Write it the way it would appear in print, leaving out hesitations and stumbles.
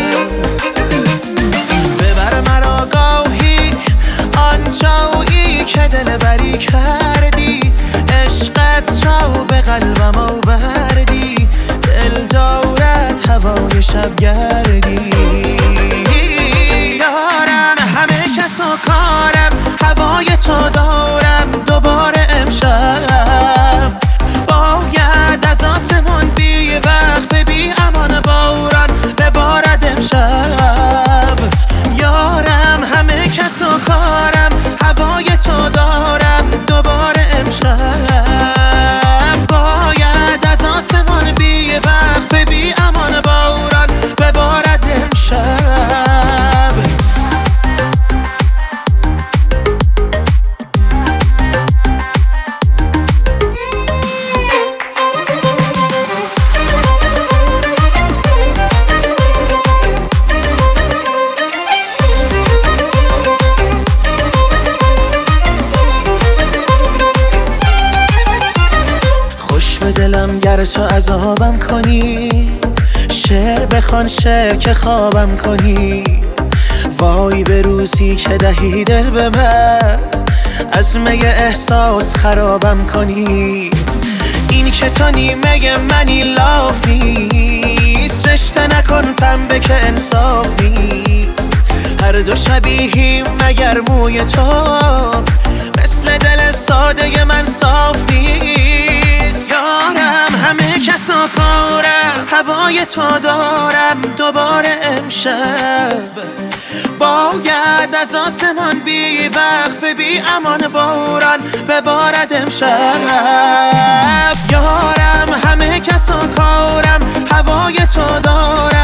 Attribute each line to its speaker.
Speaker 1: ببر مرا گاهی آنجایی که دل بری کردی، عشقت را به قلبم آوردی، دل دارد هوای شب گردی. یارم همه کس و کارم، هوای تو دارم دوباره امشب. باید از آسمان بی وقف بی امان باران ببارد امشب. یارم همه کس و کارم، هوای تو دارم دوباره امشب. باید از آسمان بی وقف بی امان باران ببارد امشب. دلم گر تو عذابم کنی، شعر بخوان شعر که خوابم کنی. وای به روزی که دهی دل به من، از می احساس خرابم کنی. این که تو نیمه منی لاف نیست، رشته نکن پنبه که انصاف نیست. هر دو شبیهیم مگر موی تو، مثل دل ساده من صاف نیست. یارم همه کس و کارم، هوای تو دارم دوباره امشب. باید از آسمان بی وقف بی امان باران ببارد امشب. یارم همه کس و کارم، هوای تو دارم